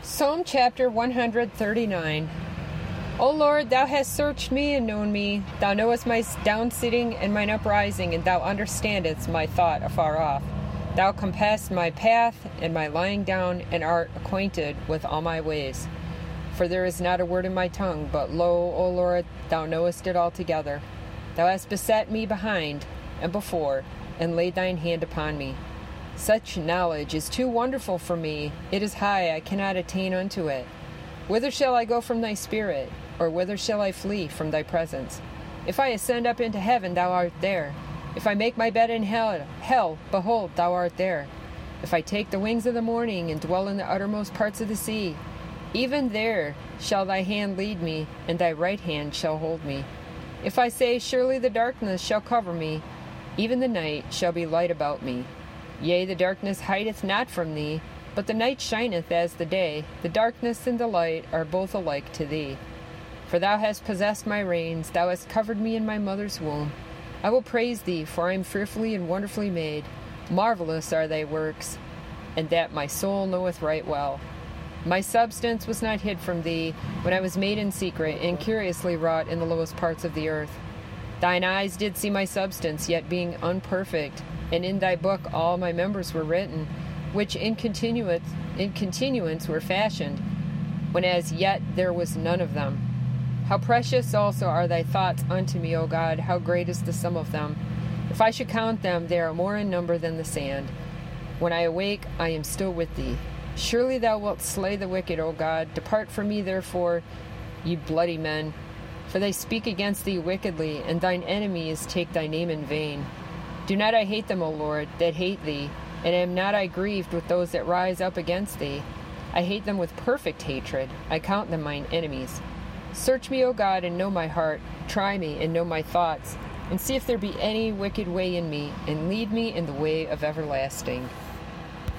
Psalm chapter 139. O Lord, thou hast searched me and known me. Thou knowest my downsitting and mine uprising, and thou understandest my thought afar off. Thou compassest my path and my lying down, and art acquainted with all my ways. For there is not a word in my tongue, but lo, O Lord, thou knowest it altogether. Thou hast beset me behind and before, and laid thine hand upon me. Such knowledge is too wonderful for me. It is high, I cannot attain unto it. Whither shall I go from thy spirit? Or whither shall I flee from thy presence? If I ascend up into heaven, thou art there. If I make my bed in hell, behold, thou art there. If I take the wings of the morning and dwell in the uttermost parts of the sea, even there shall thy hand lead me, and thy right hand shall hold me. If I say, surely the darkness shall cover me, even the night shall be light about me. Yea, the darkness hideth not from thee, but the night shineth as the day. The darkness and the light are both alike to thee. For thou hast possessed my reins, thou hast covered me in my mother's womb. I will praise thee, for I am fearfully and wonderfully made. Marvelous are thy works, and that my soul knoweth right well. My substance was not hid from thee, when I was made in secret, and curiously wrought in the lowest parts of the earth. Thine eyes did see my substance, yet being unperfect, and in thy book all my members were written, which in continuance were fashioned, when as yet there was none of them. How precious also are thy thoughts unto me, O God, how great is the sum of them. If I should count them, they are more in number than the sand. When I awake, I am still with thee. Surely thou wilt slay the wicked, O God. Depart from me, therefore, ye bloody men. For they speak against thee wickedly, and thine enemies take thy name in vain. Do not I hate them, O Lord, that hate thee, and am not I grieved with those that rise up against thee? I hate them with perfect hatred. I count them mine enemies. Search me, O God, and know my heart. Try me, and know my thoughts, and see if there be any wicked way in me, and lead me in the way of everlasting.